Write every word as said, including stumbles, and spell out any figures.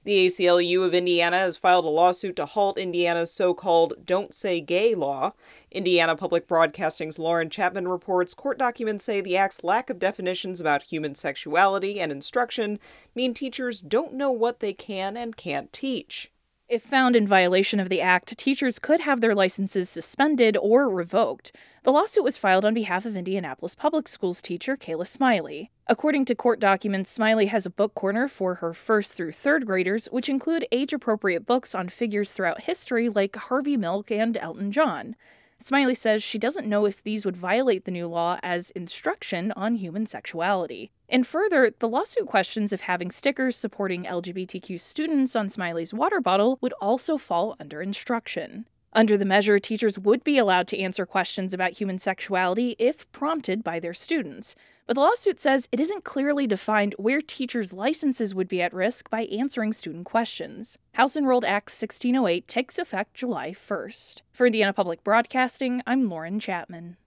The A C L U of Indiana has filed a lawsuit to halt Indiana's so-called Don't Say Gay law. Indiana Public Broadcasting's Lauren Chapman reports court documents say the act's lack of definitions about human sexuality and instruction mean teachers don't know what they can and can't teach. If found in violation of the act, teachers could have their licenses suspended or revoked. The lawsuit was filed on behalf of Indianapolis Public Schools teacher Kayla Smiley. According to court documents, Smiley has a book corner for her first through third graders, which include age-appropriate books on figures throughout history like Harvey Milk and Elton John. Smiley says she doesn't know if these would violate the new law as instruction on human sexuality. And further, the lawsuit questions if having stickers supporting L G B T Q students on Smiley's water bottle would also fall under instruction. Under the measure, teachers would be allowed to answer questions about human sexuality if prompted by their students. But the lawsuit says it isn't clearly defined where teachers' licenses would be at risk by answering student questions. House Enrolled Act sixteen oh eight takes effect July first. For Indiana Public Broadcasting, I'm Lauren Chapman.